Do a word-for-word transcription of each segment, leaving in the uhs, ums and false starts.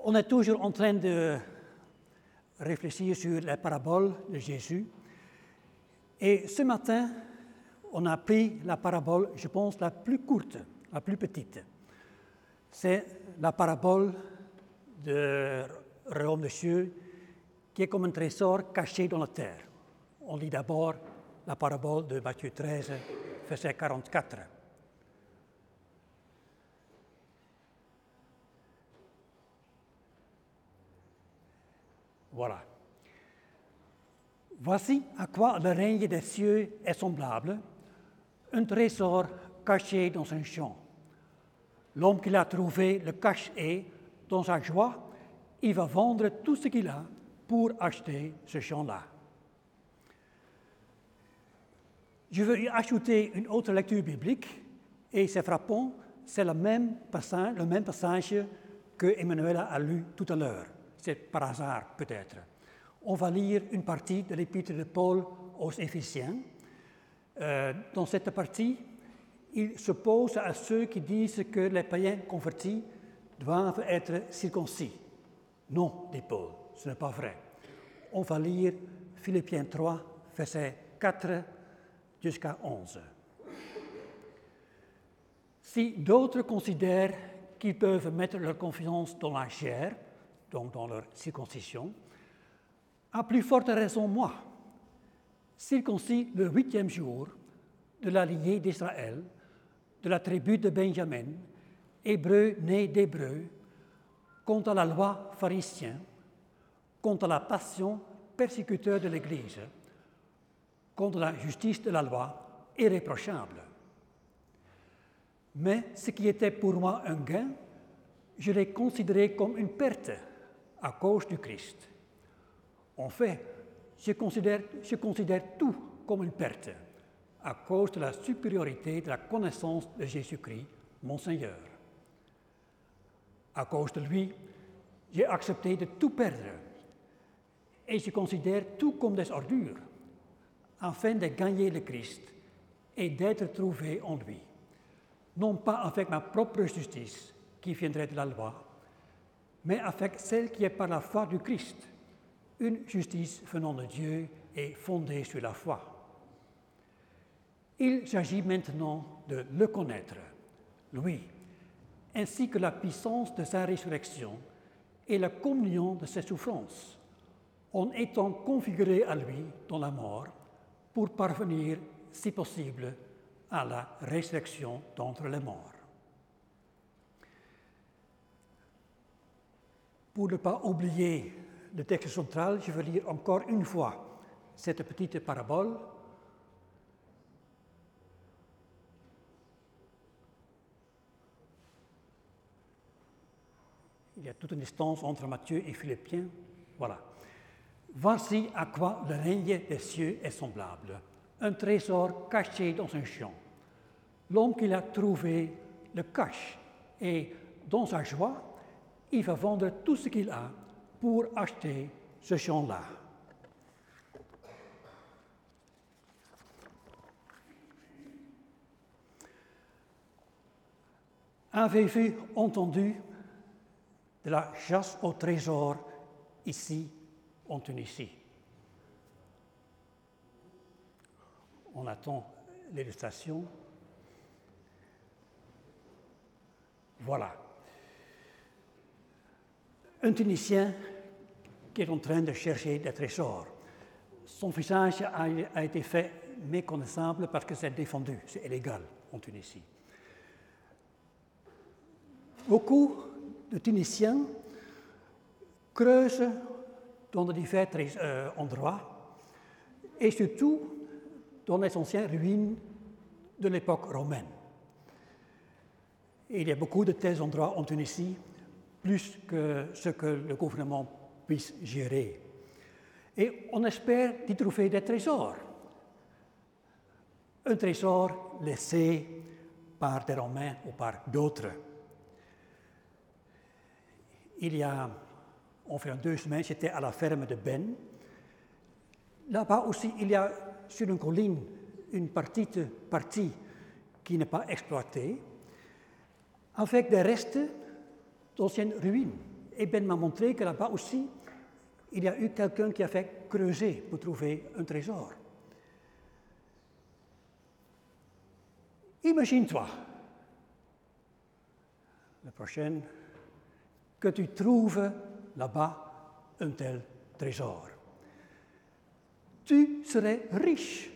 On est toujours en train de réfléchir sur la parabole de Jésus. Et ce matin, on a pris la parabole, je pense, la plus courte, la plus petite. C'est la parabole du royaume des cieux qui est comme un trésor caché dans la terre. On lit d'abord la parabole de Matthieu treize, verset quarante-quatre. Voilà. Voici à quoi le règne des cieux est semblable, un trésor caché dans un champ. L'homme qui l'a trouvé le cache et, dans sa joie, il va vendre tout ce qu'il a pour acheter ce champ-là. Je veux y ajouter une autre lecture biblique, et c'est frappant, c'est le même passage, le même passage que Emmanuel a lu tout à l'heure. C'est par hasard, peut-être. On va lire une partie de l'épître de Paul aux Éphésiens. Euh, dans cette partie, il s'oppose à ceux qui disent que les païens convertis doivent être circoncis. Non, dit Paul, ce n'est pas vrai. On va lire Philippiens trois, versets quatre jusqu'à onze. Si d'autres considèrent qu'ils peuvent mettre leur confiance dans la chair, donc dans leur circoncision, à plus forte raison moi, circoncis le huitième jour de la lignée d'Israël, de la tribu de Benjamin, hébreu né d'hébreu, quant à la loi pharisien, quant à la passion persécuteur de l'Église, quant à la justice de la loi irréprochable. Mais ce qui était pour moi un gain, je l'ai considéré comme une perte à cause du Christ. En fait, je considère, je considère tout comme une perte à cause de la supériorité de la connaissance de Jésus-Christ, mon Seigneur. À cause de lui, j'ai accepté de tout perdre et je considère tout comme des ordures afin de gagner le Christ et d'être trouvé en lui, non pas avec ma propre justice qui viendrait de la loi, mais avec celle qui est par la foi du Christ, une justice venant de Dieu et fondée sur la foi. Il s'agit maintenant de le connaître, lui, ainsi que la puissance de sa résurrection et la communion de ses souffrances, en étant configuré à lui dans la mort pour parvenir, si possible, à la résurrection d'entre les morts. Pour ne pas oublier le texte central, je vais lire encore une fois cette petite parabole. Il y a toute une distance entre Matthieu et Philippiens. Voilà. Voici à quoi le règne des cieux est semblable. Un trésor caché dans un champ. L'homme qui l'a trouvé le cache et, dans sa joie, il va vendre tout ce qu'il a pour acheter ce champ-là. Avez-vous entendu de la chasse au trésor ici en Tunisie? On attend l'illustration. Voilà. Un Tunisien qui est en train de chercher des trésors. Son visage a, a été fait méconnaissable parce que c'est défendu, c'est illégal en Tunisie. Beaucoup de Tunisiens creusent dans de divers euh, endroits et surtout dans les anciennes ruines de l'époque romaine. Et il y a beaucoup de tels endroits en Tunisie, plus que ce que le gouvernement puisse gérer. Et on espère d'y trouver des trésors. Un trésor laissé par des Romains ou par d'autres. Il y a environ deux semaines, j'étais à la ferme de Ben. Là-bas aussi, il y a sur une colline une petite partie qui n'est pas exploitée, avec des restes d'anciennes ruines Et Ben m'a montré que là-bas aussi, il y a eu quelqu'un qui a fait creuser pour trouver un trésor. Imagine-toi, la prochaine, que tu trouves là-bas un tel trésor. Tu serais riche.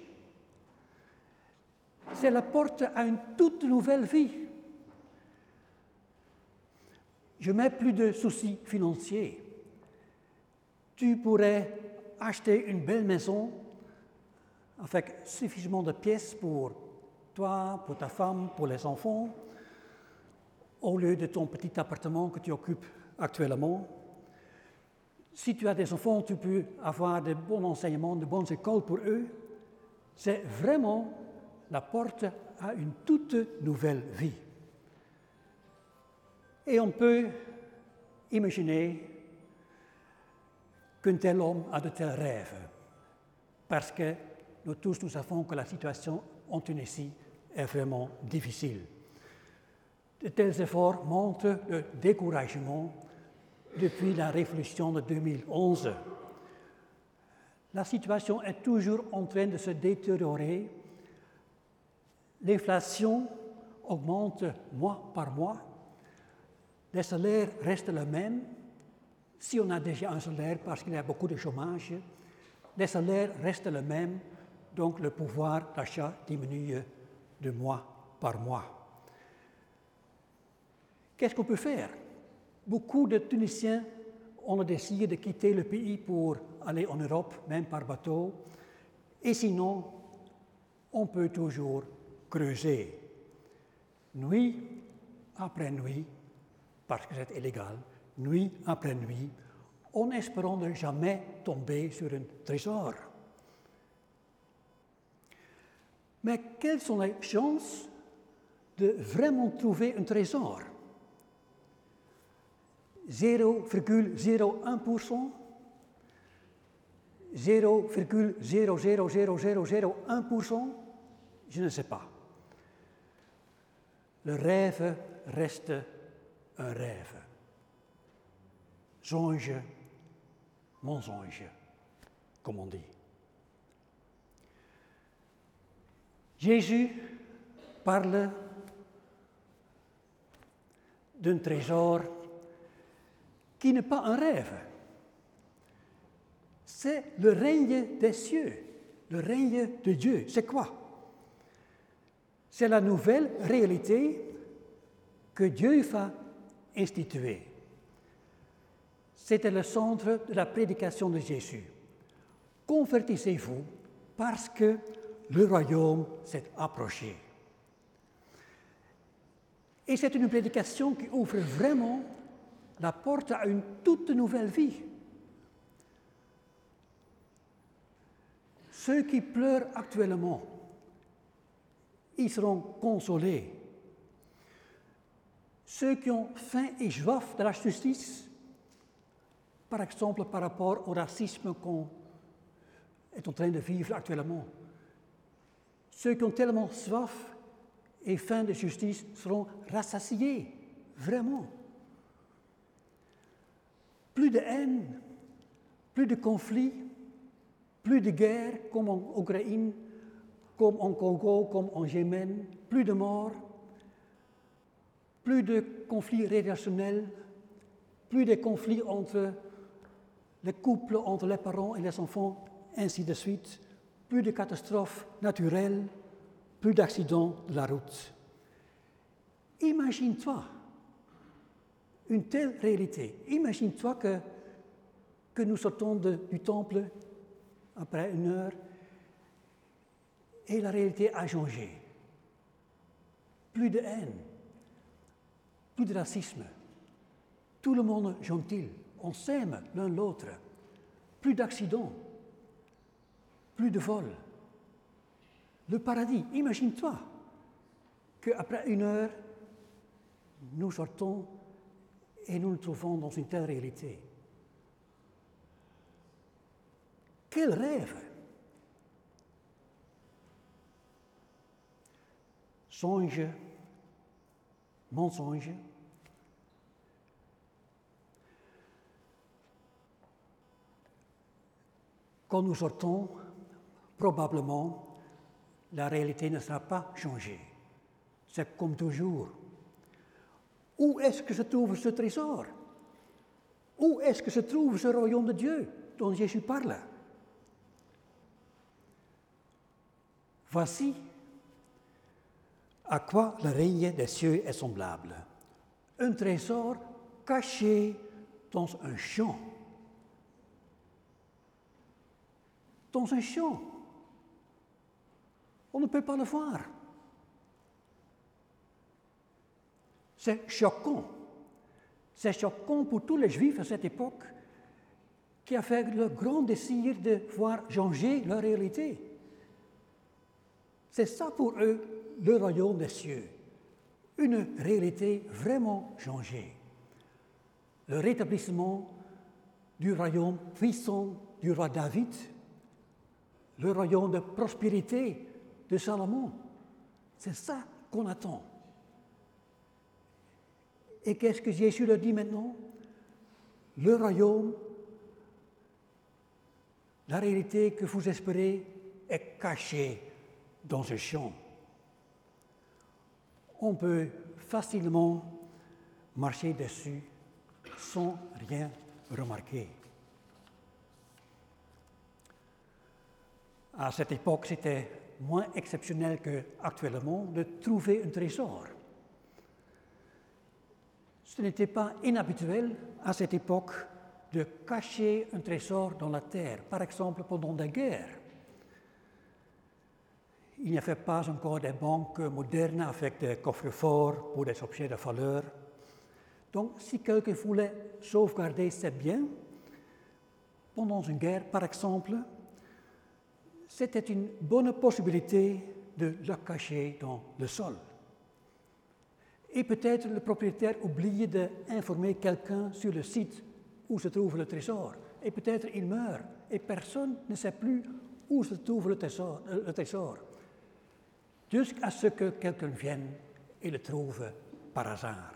C'est la porte à une toute nouvelle vie. Je mets plus de soucis financiers. Tu pourrais acheter une belle maison avec suffisamment de pièces pour toi, pour ta femme, pour les enfants, au lieu de ton petit appartement que tu occupes actuellement. Si tu as des enfants, tu peux avoir de bons enseignements, de bonnes écoles pour eux. C'est vraiment la porte à une toute nouvelle vie. Et on peut imaginer qu'un tel homme a de tels rêves, parce que nous tous, nous savons que la situation en Tunisie est vraiment difficile. De tels efforts montrent le découragement depuis la révolution de deux mille onze. La situation est toujours en train de se détériorer. L'inflation augmente mois par mois. Les salaires restent les mêmes. Si on a déjà un salaire parce qu'il y a beaucoup de chômage, les salaires restent les mêmes, donc le pouvoir d'achat diminue de mois par mois. Qu'est-ce qu'on peut faire? Beaucoup de Tunisiens ont décidé de quitter le pays pour aller en Europe, même par bateau. Et sinon, on peut toujours creuser, nuit après nuit, parce que c'est illégal, nuit après nuit, en espérant ne jamais tomber sur un trésor. Mais quelles sont les chances de vraiment trouver un trésor? zéro virgule zéro un pour cent? zéro virgule zéro zéro zéro zéro zéro un pour cent? Je ne sais pas. Le rêve reste un rêve. Songe, mensonge, comme on dit. Jésus parle d'un trésor qui n'est pas un rêve. C'est le règne des cieux, le règne de Dieu. C'est quoi? C'est la nouvelle réalité que Dieu va instituer. C'était le centre de la prédication de Jésus. Convertissez-vous parce que le royaume s'est approché. Et c'est une prédication qui ouvre vraiment la porte à une toute nouvelle vie. Ceux qui pleurent actuellement, ils seront consolés. Ceux qui ont faim et soif de la justice, par exemple par rapport au racisme qu'on est en train de vivre actuellement, ceux qui ont tellement soif et faim de justice seront rassasiés, vraiment. Plus de haine, plus de conflits, plus de guerre comme en Ukraine, comme en Congo, comme en Yémen, plus de morts, plus de conflits relationnels, plus de conflits entre les couples, entre les parents et les enfants, ainsi de suite, plus de catastrophes naturelles, plus d'accidents de la route. Imagine-toi une telle réalité. Imagine-toi que, que nous sortons de, du temple après une heure et la réalité a changé. Plus de haine, plus de racisme, tout le monde est gentil, on s'aime l'un l'autre, plus d'accidents, plus de vols. Le paradis, imagine-toi qu'après une heure, nous sortons et nous nous trouvons dans une telle réalité. Quel rêve! Songe, mensonge. quand nous sortons, probablement, la réalité ne sera pas changée. C'est comme toujours. Où est-ce que se trouve ce trésor? Où est-ce que se trouve ce royaume de Dieu dont Jésus parle? Voici à quoi le règne des cieux est semblable. Un trésor caché dans un champ. Dans un champ. On ne peut pas le voir. C'est choquant. C'est choquant pour tous les Juifs à cette époque qui avaient le grand désir de voir changer leur réalité. C'est ça pour eux, le royaume des cieux. Une réalité vraiment changée. Le rétablissement du royaume puissant du roi David, le royaume de prospérité de Salomon. C'est ça qu'on attend. Et qu'est-ce que Jésus leur dit maintenant? Le royaume, la réalité que vous espérez est cachée dans ce champ. On peut facilement marcher dessus sans rien remarquer. À cette époque, c'était moins exceptionnel qu'actuellement de trouver un trésor. Ce n'était pas inhabituel à cette époque de cacher un trésor dans la terre, par exemple pendant des guerres. Il n'y avait pas encore des banques modernes avec des coffres-forts pour des objets de valeur. Donc, si quelqu'un voulait sauvegarder ses biens, pendant une guerre par exemple, c'était une bonne possibilité de le cacher dans le sol. Et peut-être le propriétaire oublie d'informer quelqu'un sur le site où se trouve le trésor. Et peut-être il meurt et personne ne sait plus où se trouve le trésor. Le trésor. Jusqu'à ce que quelqu'un vienne et le trouve par hasard.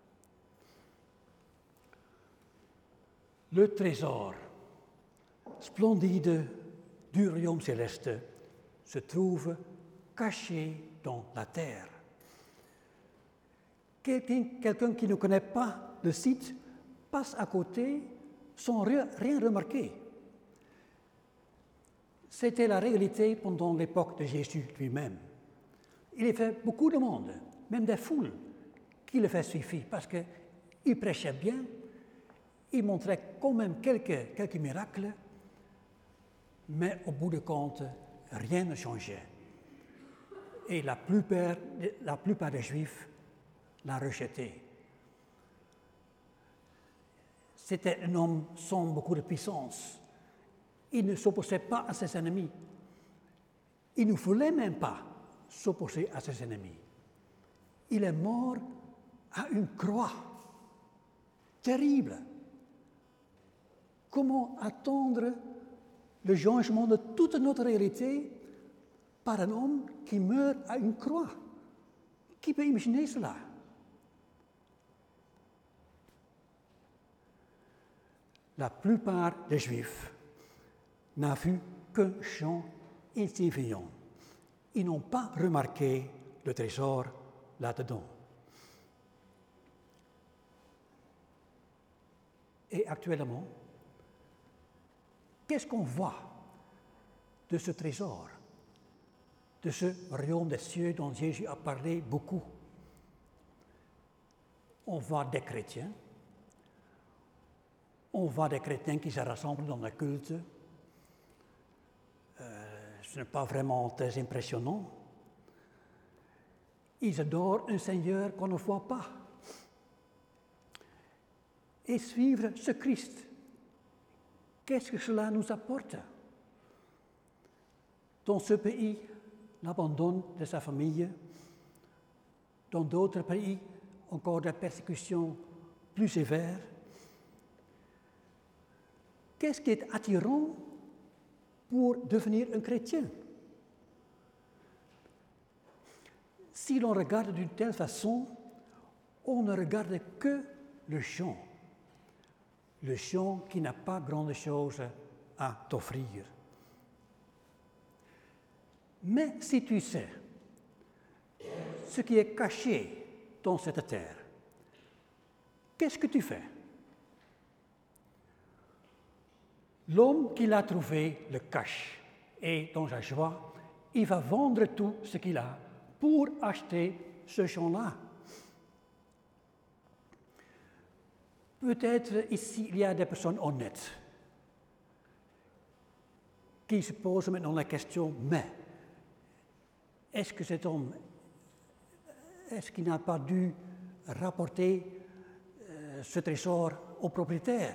Le trésor splendide du royaume céleste se trouve caché dans la terre. Quelqu'un, quelqu'un qui ne connaît pas le site passe à côté sans rien, rien remarquer. C'était la réalité pendant l'époque de Jésus lui-même. Il y avait beaucoup de monde, même des foules, qui le faisaient suivre parce qu'il prêchait bien, il montrait quand même quelques, quelques miracles, mais au bout de compte, rien ne changeait. Et la plupart, la plupart des Juifs l'a rejeté. C'était un homme sans beaucoup de puissance. Il ne s'opposait pas à ses ennemis. Il ne voulait même pas s'opposer à ses ennemis. Il est mort à une croix. Terrible. Comment attendre le changement de toute notre réalité par un homme qui meurt à une croix? Qui peut imaginer cela? La plupart des Juifs n'ont vu qu'un champ insignifiant. Ils n'ont pas remarqué le trésor là-dedans. Et actuellement, qu'est-ce qu'on voit de ce trésor, de ce royaume des cieux dont Jésus a parlé beaucoup? On voit des chrétiens, on voit des chrétiens qui se rassemblent dans le culte. Euh, ce n'est pas vraiment très impressionnant. Ils adorent un Seigneur qu'on ne voit pas. Et suivre ce Christ, qu'est-ce que cela nous apporte? Dans ce pays, l'abandon de sa famille. Dans d'autres pays, encore des persécutions plus sévères. Qu'est-ce qui est attirant pour devenir un chrétien? Si l'on regarde d'une telle façon, on ne regarde que le champ. Le champ qui n'a pas grande chose à t'offrir. Mais si tu sais ce qui est caché dans cette terre, qu'est-ce que tu fais? L'homme qui l'a trouvé le cache et dans sa joie, il va vendre tout ce qu'il a pour acheter ce champ-là. Peut-être ici il y a des personnes honnêtes qui se posent maintenant la question, mais est-ce que cet homme, est-ce qu'il n'a pas dû rapporter euh, ce trésor au propriétaire?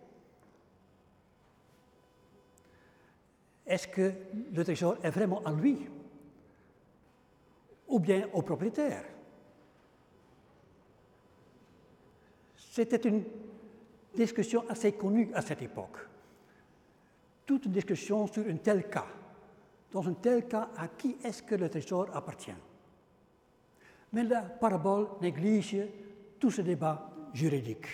Est-ce que le trésor est vraiment à lui ou bien au propriétaire? C'était une discussion assez connue à cette époque. Toute une discussion sur un tel cas. Dans un tel cas, à qui est-ce que le trésor appartient? Mais la parabole néglige tout ce débat juridique.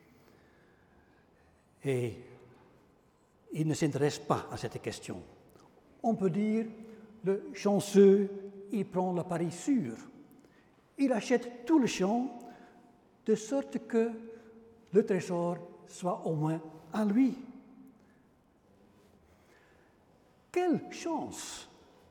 Et il ne s'intéresse pas à cette question. On peut dire, le chanceux, il prend le pari sûr. Il achète tout le champ, de sorte que le trésor soit au moins à lui. Quelle chance!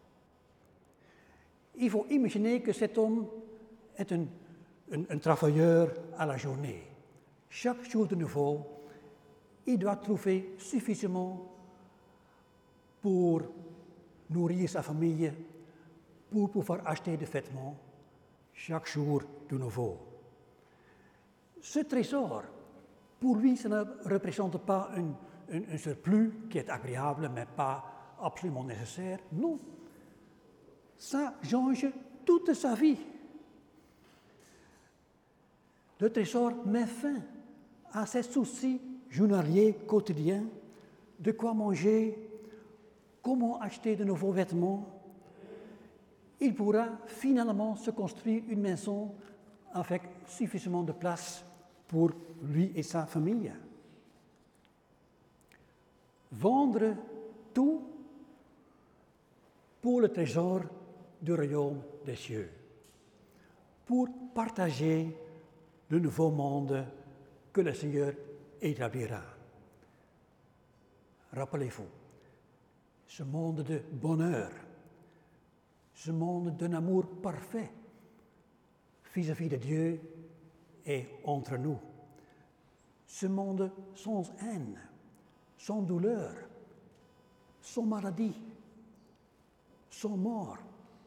Il faut imaginer que cet homme est un, un, un travailleur à la journée. Chaque jour de nouveau, il doit trouver suffisamment pour nourrir sa famille, pour pouvoir acheter des vêtements, chaque jour de nouveau. Ce trésor, pour lui, ça ne représente pas un, un, un surplus qui est agréable, mais pas absolument nécessaire. Non, ça change toute sa vie. Le trésor met fin à ses soucis journaliers quotidiens, de quoi manger, comment acheter de nouveaux vêtements. Il pourra finalement se construire une maison avec suffisamment de place pour lui et sa famille. Vendre tout pour le trésor du royaume des cieux, pour partager le nouveau monde que le Seigneur établira. Rappelez-vous, ce monde de bonheur, ce monde d'un amour parfait vis-à-vis de Dieu et entre nous, ce monde sans haine, sans douleur, sans maladie, sans mort.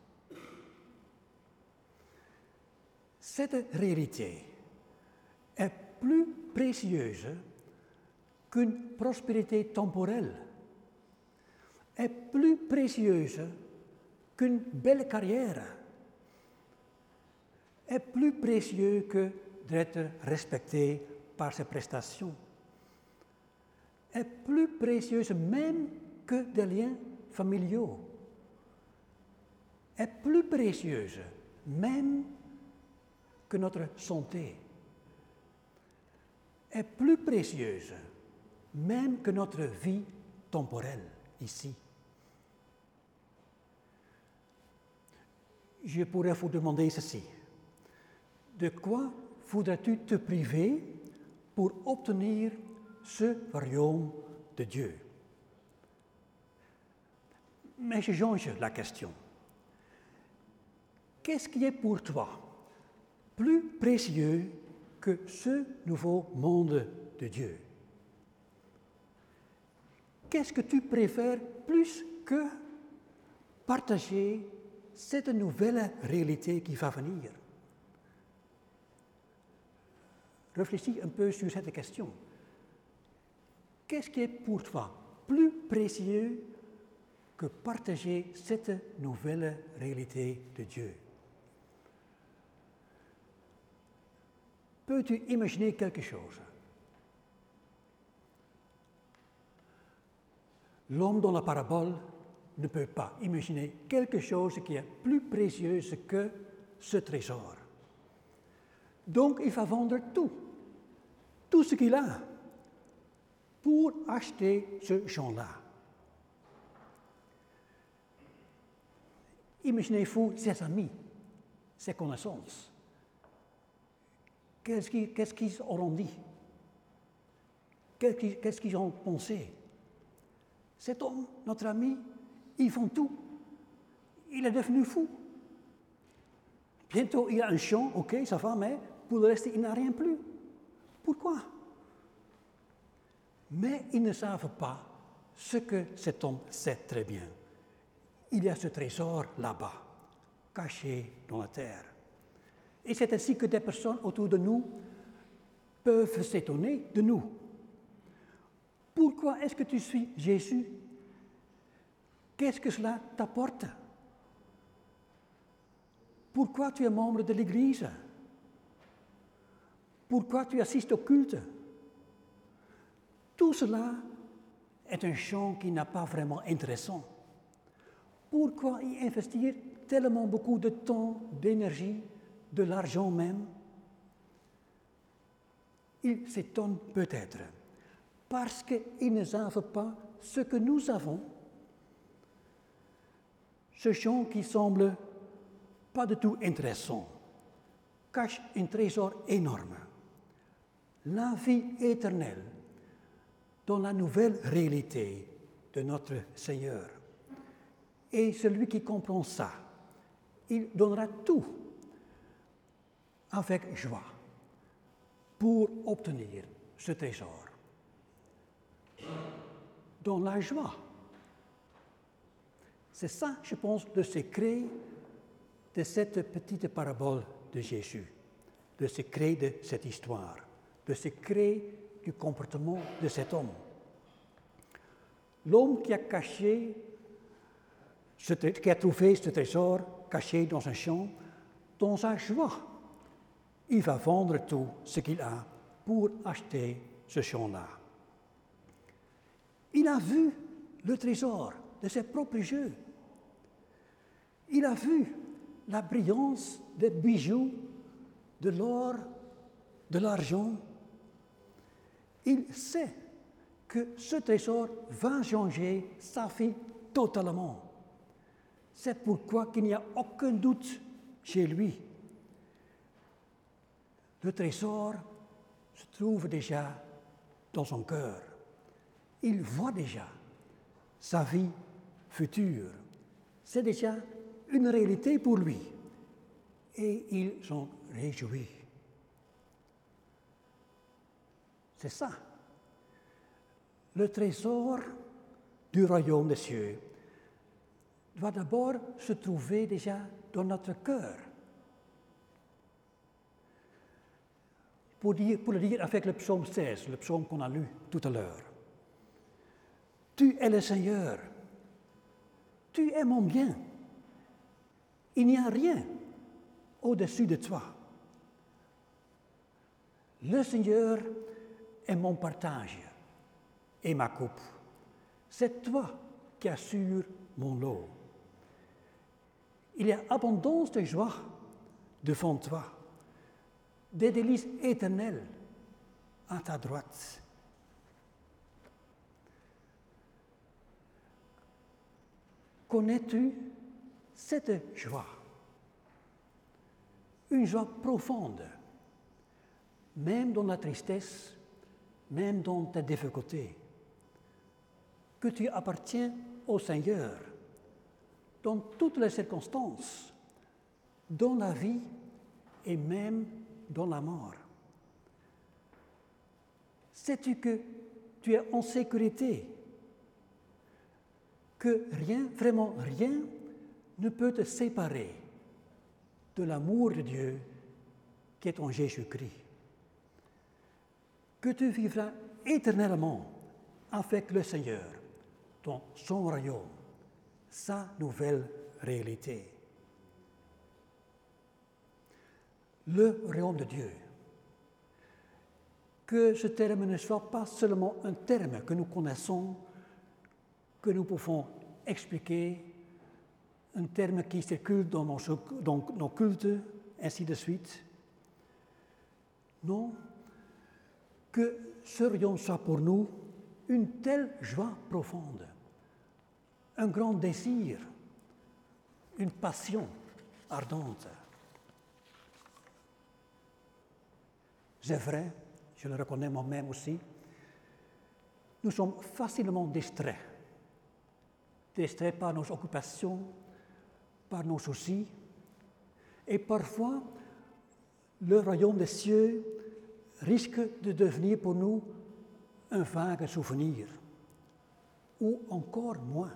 Cette réalité est plus précieuse qu'une prospérité temporelle, est plus précieuse qu'une belle carrière, est plus précieux que d'être respecté par ses prestations, est plus précieuse même que des liens familiaux, est plus précieuse même que notre santé, est plus précieuse même que notre vie temporelle ici. Je pourrais vous demander ceci. De quoi voudrais-tu te priver pour obtenir ce royaume de Dieu? Mais je change la question. Qu'est-ce qui est pour toi plus précieux que ce nouveau monde de Dieu? Qu'est-ce que tu préfères plus que partager cette nouvelle réalité qui va venir? Réfléchis un peu sur cette question. Qu'est-ce qui est pour toi plus précieux que partager cette nouvelle réalité de Dieu? Peux-tu imaginer quelque chose? L'homme dans la parabole ne peut pas imaginer quelque chose qui est plus précieux que ce trésor. Donc il va vendre tout, tout ce qu'il a, pour acheter ce champ-là. Imaginez-vous ses amis, ses connaissances. Qu'est-ce qu'ils, qu'est-ce qu'ils auront dit? Qu'est-ce qu'ils, qu'est-ce qu'ils ont pensé? Cet homme, notre ami, ils font tout. Il est devenu fou. Bientôt, il a un champ, ok, ça va, mais pour le reste, il n'a rien plus. Pourquoi? Mais ils ne savent pas ce que cet homme sait très bien. Il y a ce trésor là-bas, caché dans la terre. Et c'est ainsi que des personnes autour de nous peuvent s'étonner de nous. Pourquoi est-ce que tu suis Jésus? Qu'est-ce que cela t'apporte? Pourquoi tu es membre de l'Église? Pourquoi tu assistes au culte? Tout cela est un champ qui n'est pas vraiment intéressant. Pourquoi y investir tellement beaucoup de temps, d'énergie, de l'argent même? Ils s'étonnent peut-être parce qu'ils ne savent pas ce que nous avons. Ce champ qui semble pas du tout intéressant cache un trésor énorme. La vie éternelle dans la nouvelle réalité de notre Seigneur. Et celui qui comprend ça, il donnera tout avec joie pour obtenir ce trésor. Dans la joie. C'est ça, je pense, le secret de cette petite parabole de Jésus, le secret de cette histoire, le secret du comportement de cet homme. L'homme qui a caché, ce, qui a trouvé ce trésor caché dans un champ, dans sa joie, il va vendre tout ce qu'il a pour acheter ce champ-là. Il a vu le trésor de ses propres yeux. Il a vu la brillance des bijoux, de l'or, de l'argent. Il sait que ce trésor va changer sa vie totalement. C'est pourquoi qu'il n'y a aucun doute chez lui. Le trésor se trouve déjà dans son cœur. Il voit déjà sa vie future. C'est déjà une réalité pour lui. Et il s'en réjouit. C'est ça. Le trésor du royaume des cieux doit d'abord se trouver déjà dans notre cœur. Pour, dire, pour le dire avec le psaume seize, le psaume qu'on a lu tout à l'heure. Tu es le Seigneur. Tu es mon bien. Il n'y a rien au-dessus de toi. Le Seigneur est mon partage et ma coupe. C'est toi qui assures mon lot. Il y a abondance de joie devant toi, des délices éternelles à ta droite. Connais-tu cette joie? Une joie profonde, même dans la tristesse, même dans tes difficultés, que tu appartiens au Seigneur, dans toutes les circonstances, dans la vie et même dans la mort. Sais-tu que tu es en sécurité, que rien, vraiment rien, ne peut te séparer de l'amour de Dieu qui est en Jésus-Christ. Que tu vivras éternellement avec le Seigneur dans son royaume, sa nouvelle réalité. Le royaume de Dieu. Que ce terme ne soit pas seulement un terme que nous connaissons, que nous pouvons expliquer, un terme qui circule dans nos, dans nos cultes, ainsi de suite. Non, que ce royaume soit pour nous une telle joie profonde, un grand désir, une passion ardente. C'est vrai, je le reconnais moi-même aussi, nous sommes facilement distraits. Distraits par nos occupations, par nos soucis, et parfois, le royaume des cieux risque de devenir pour nous un vague souvenir, ou encore moins.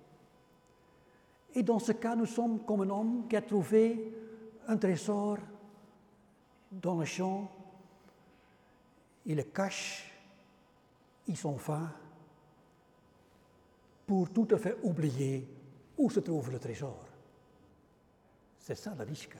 Et dans ce cas, nous sommes comme un homme qui a trouvé un trésor dans le champ, il le cache, il s'en va, pour tout à fait oublier où se trouve le trésor. C'est ça le risque.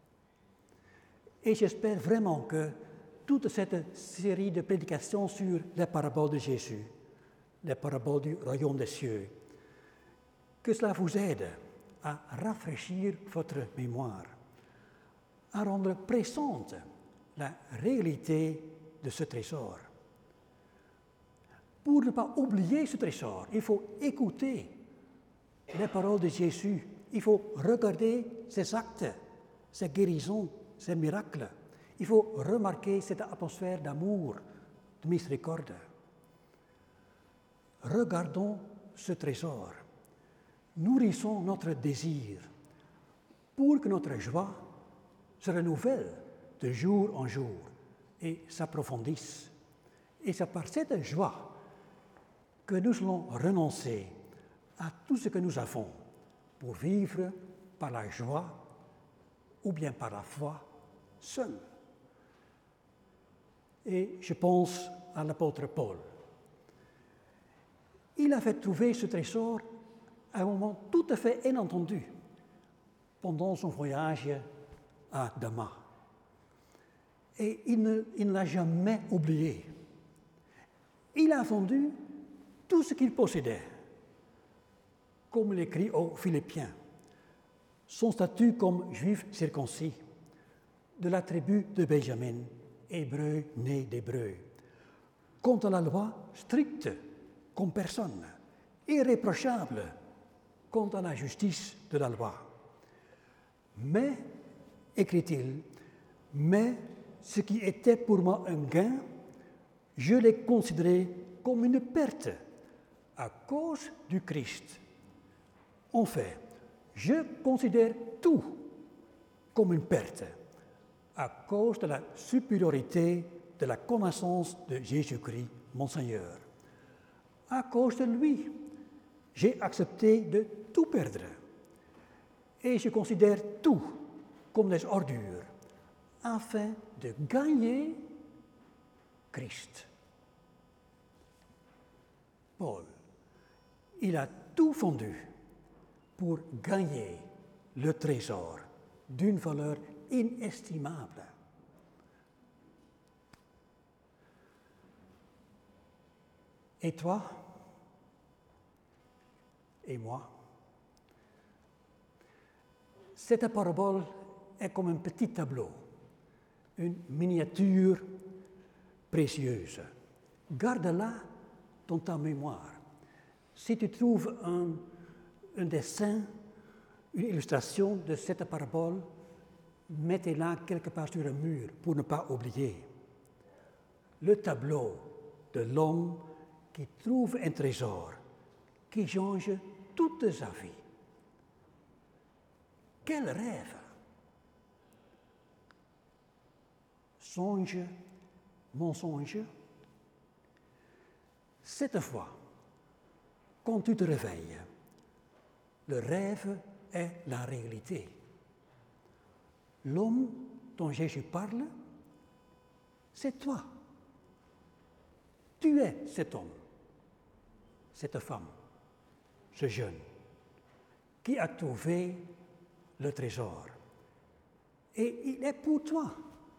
Et j'espère vraiment que toute cette série de prédications sur les paraboles de Jésus, les paraboles du royaume des cieux, que cela vous aide à rafraîchir votre mémoire, à rendre pressante la réalité de ce trésor. Pour ne pas oublier ce trésor, il faut écouter les paroles de Jésus, il faut regarder ses actes, ses guérisons, ses miracles. Il faut remarquer cette atmosphère d'amour, de miséricorde. Regardons ce trésor. Nourrissons notre désir pour que notre joie se renouvelle de jour en jour et s'approfondisse. Et c'est par cette joie que nous allons renoncer à tout ce que nous avons pour vivre par la joie ou bien par la foi seul. Et je pense à l'apôtre Paul. Il avait trouvé ce trésor à un moment tout à fait inattendu, pendant son voyage à Damas. Et il ne, il ne l'a jamais oublié. Il a vendu tout ce qu'il possédait, comme il écrit aux Philippiens, son statut comme juif circoncis, de la tribu de Benjamin, hébreu né d'hébreu. Quant à la loi, stricte comme personne, irréprochable quant à la justice de la loi. Mais, écrit-il, mais ce qui était pour moi un gain, je l'ai considéré comme une perte à cause du Christ. En fait, je considère tout comme une perte à cause de la supériorité de la connaissance de Jésus-Christ, mon Seigneur. À cause de lui, j'ai accepté de tout perdre. Et je considère tout comme des ordures, afin de gagner Christ. Paul, il a tout vendu pour gagner le trésor d'une valeur inestimable. Et toi et moi? Cette parabole est comme un petit tableau, une miniature précieuse. Garde-la dans ta mémoire. Si tu trouves un, un dessin, une illustration de cette parabole, mettez-la quelque part sur un mur pour ne pas oublier. Le tableau de l'homme qui trouve un trésor, qui change toute sa vie. Quel rêve! Songe, mensonge. Cette fois, quand tu te réveilles, le rêve est la réalité. L'homme dont Jésus parle, c'est toi. Tu es cet homme, cette femme, ce jeune, qui a trouvé le trésor. Et il est pour toi.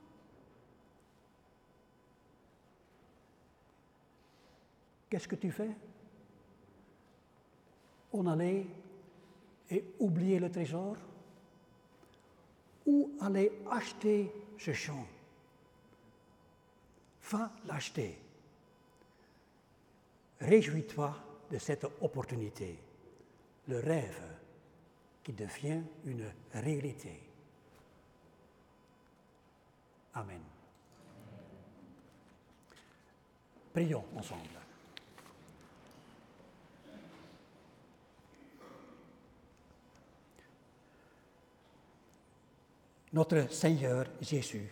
Qu'est-ce que tu fais? En aller et oublier le trésor? Ou aller acheter ce champ? Va l'acheter. Réjouis-toi de cette opportunité. Le rêve qui devient une réalité. Amen. Prions ensemble. Notre Seigneur Jésus,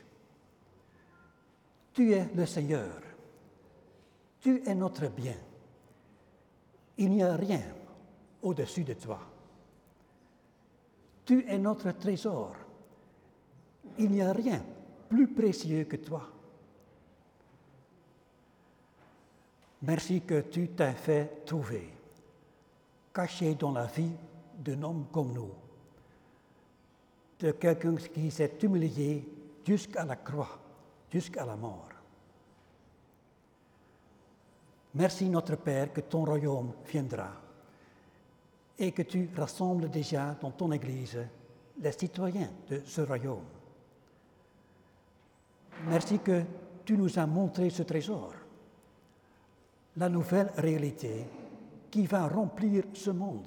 tu es le Seigneur, tu es notre bien. Il n'y a rien au-dessus de toi. Tu es notre trésor. Il n'y a rien plus précieux que toi. Merci que tu t'es fait trouver, caché dans la vie d'un homme comme nous, de quelqu'un qui s'est humilié jusqu'à la croix, jusqu'à la mort. Merci notre Père que ton royaume viendra et que tu rassembles déjà dans ton Église les citoyens de ce royaume. Merci que tu nous as montré ce trésor, la nouvelle réalité qui va remplir ce monde.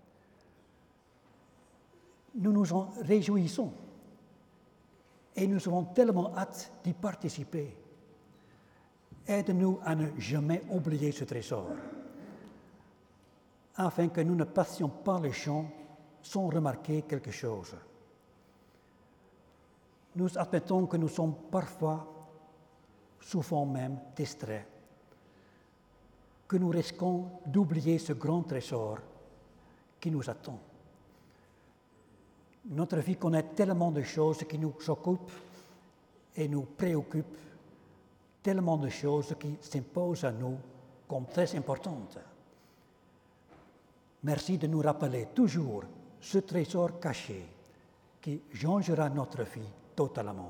Nous nous en réjouissons et nous avons tellement hâte d'y participer. Aide-nous à ne jamais oublier ce trésor, afin que nous ne passions pas le champ sans remarquer quelque chose. Nous admettons que nous sommes parfois, souvent même, distraits, que nous risquons d'oublier ce grand trésor qui nous attend. Notre vie connaît tellement de choses qui nous occupent et nous préoccupent, tellement de choses qui s'imposent à nous comme très importantes. Merci de nous rappeler toujours ce trésor caché qui changera notre vie totalement.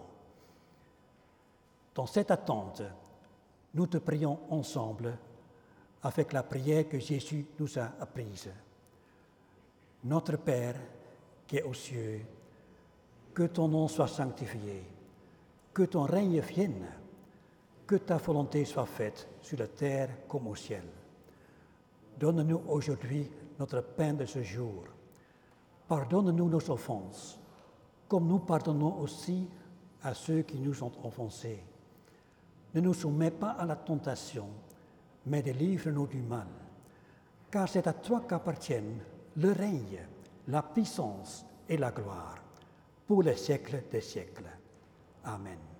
Dans cette attente, nous te prions ensemble avec la prière que Jésus nous a apprise. Notre Père qui est aux cieux, que ton nom soit sanctifié, que ton règne vienne, que ta volonté soit faite sur la terre comme au ciel. Donne-nous aujourd'hui notre pain de ce jour. Pardonne-nous nos offenses, comme nous pardonnons aussi à ceux qui nous ont offensés. Ne nous soumets pas à la tentation, mais délivre-nous du mal. Car c'est à toi qu'appartiennent le règne, la puissance et la gloire, pour les siècles des siècles. Amen.